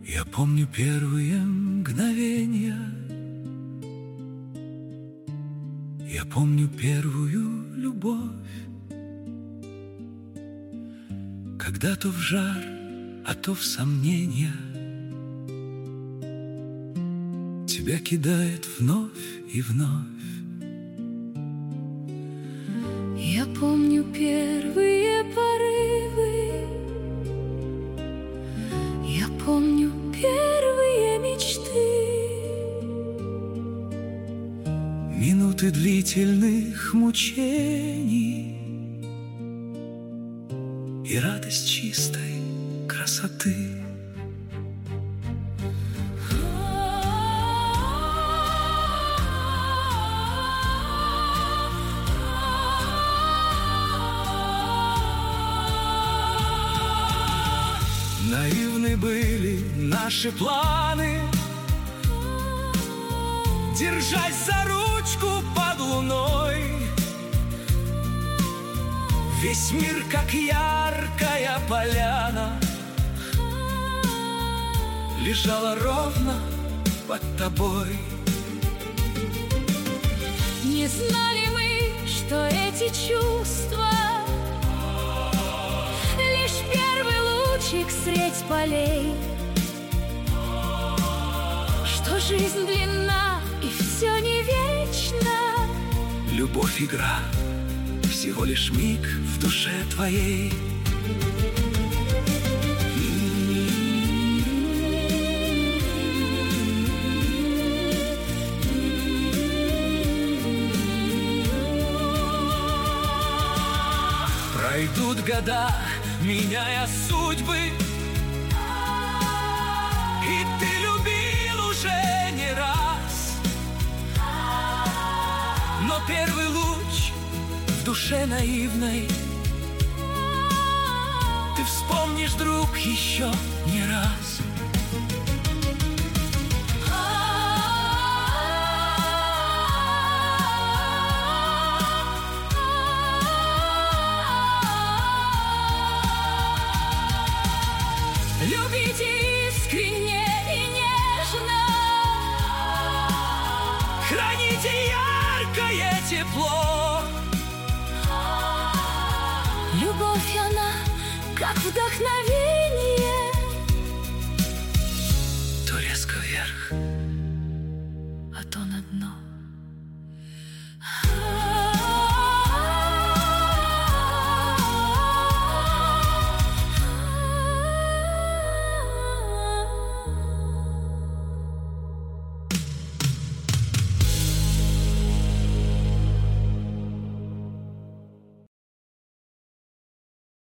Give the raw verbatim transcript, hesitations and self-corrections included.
Я помню первые мгновения, я помню первую любовь, когда то в жар, а то в сомнения тебя кидает вновь и вновь. Я помню первые порывы, я помню первые мечты, минуты длительных мучений и радость чистой красоты. Наивны были наши планы, держась за ручку под луной. Весь мир, как яркая поляна, лежала ровно под тобой. Не знали мы, что эти чувства лишь первый лучик средь полей, что жизнь длинна и все не вечно. Любовь — игра, всего лишь миг в душе твоей. Пройдут года, меняя судьбы, и ты любил уже не раз. Но первый луч в душе наивной ты вспомнишь, друг, еще не раз. Любите искренне и нежно, Храните яркое тепло. любовь она как вдохновение.